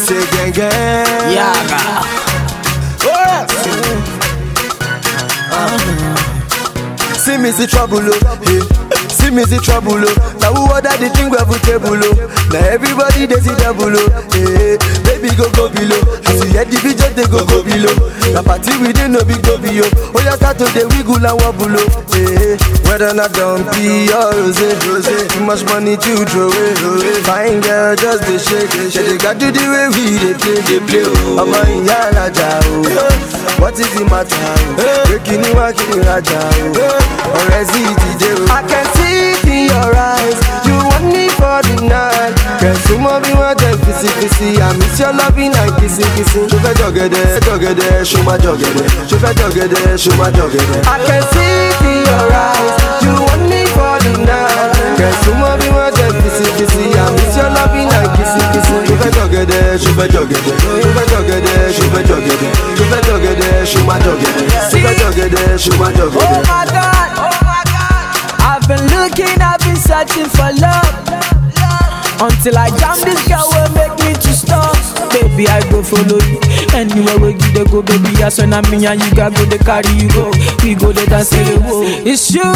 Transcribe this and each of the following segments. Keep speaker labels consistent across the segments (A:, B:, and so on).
A: say gang gang.
B: Yaga.
A: See me see trouble, hey. See me see trouble, now who order the thing we have a table, now everybody they see double, hey. Baby go below, as you hear the video they go below. The party we didn't know big go below. Oh you start to the wiggle and wobble, hey. Whether not dumpy or rose, too much money to throw away. Fine girl just they shake, they got to the way we they play, I'm a yala jao. What is the matter? Breaking you and killing Raja. I can see it in your eyes. You want me for the night. Can someone be one day kissy? I miss your loving and kissing. Je fais jogger there, show my jogger there. Je fais jogger there, show my jogger there. I can see it in your eyes. You want me for the night. Can someone be one day kissy? I miss your loving and kissing. Je fais jogger there, je fais jogger there. Je fais jogger there, je fais jogger there. Je fais jogger there, show my jogger there. Je fais jogger there, show my jogger there.
B: Oh my God, oh my God. I've been looking, I've been searching for love, until I jam this girl will make me to stop. Baby, I go follow you anywhere where you go, baby. I swear I'm me and you got go, they carry you go. We go there dance to the wall. It's you,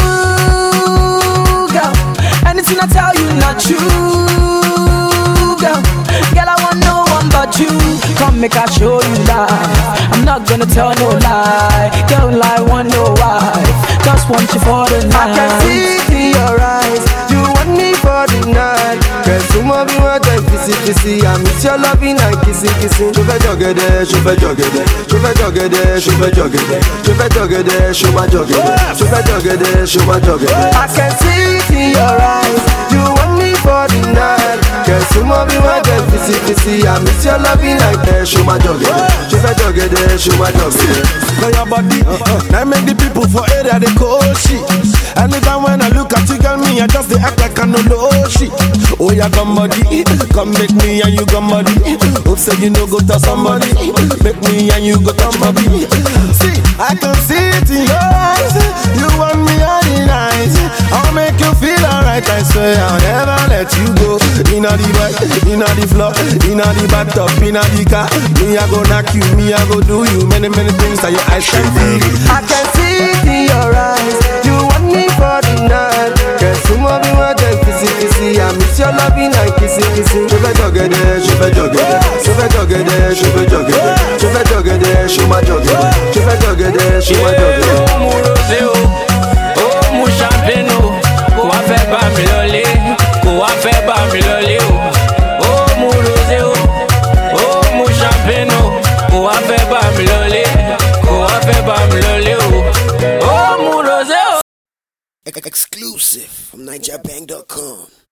B: girl. Anything I tell you, not true, girl. Girl, I want no one but you. Come make I show you life. I'm not gonna tell no lie. Girl, I want no wife. Just want you for the night.
A: I can see it in your eyes. You want me for the night. Can someone be one day kissy? I miss your loving and kissing. Je fais jogger there, je fais jogger there. Je fais jogger there, je fais jogger there. Je fais jogger there, show my jogger there. Je fais jogger there, show my jogger there. I can see it in your eyes. You want me for the night. Can someone be one day kissy? I miss your loving and show my jogger there. Je fais jogger there, show my jogger there.
C: Know your body, now make the people for area they call shit. Anytime when I look at you, girl, me I just they act like I know no shit. Oh yeah, come body, come make me and you come body. Hope say you know go to somebody, make me and you go touch my body. See, I can see it in your eyes. You want me all the night. I'll make you feel alright. I swear I'll never let you go. Inna the bed, inna the floor, inna the bathtub, inna the car. Me I go knock you, me I go do you many things that your eyes can see.
A: I can see it in your eyes. You want me for the night. Can someone be one day kissy? I miss your loving and kissing. Je fais jogger there, je fais jogger there. Je fais jogger there, je fais jogger there. Je fais jogger there, show my jogger there. Je fais jogger there, show my jogger there.
D: Oh mon rosé oh mon champagne kò wá fẹ́ bá mi lọlé, kò wá fẹ́ bá mi lọlé o. Oh mon rosé oh mon champagne kò wá fẹ́ bá mi lọlé, kò wá fẹ́ bá mi lọlé o. Oh mon rosé.
E: Exclusive from NigerBang.com.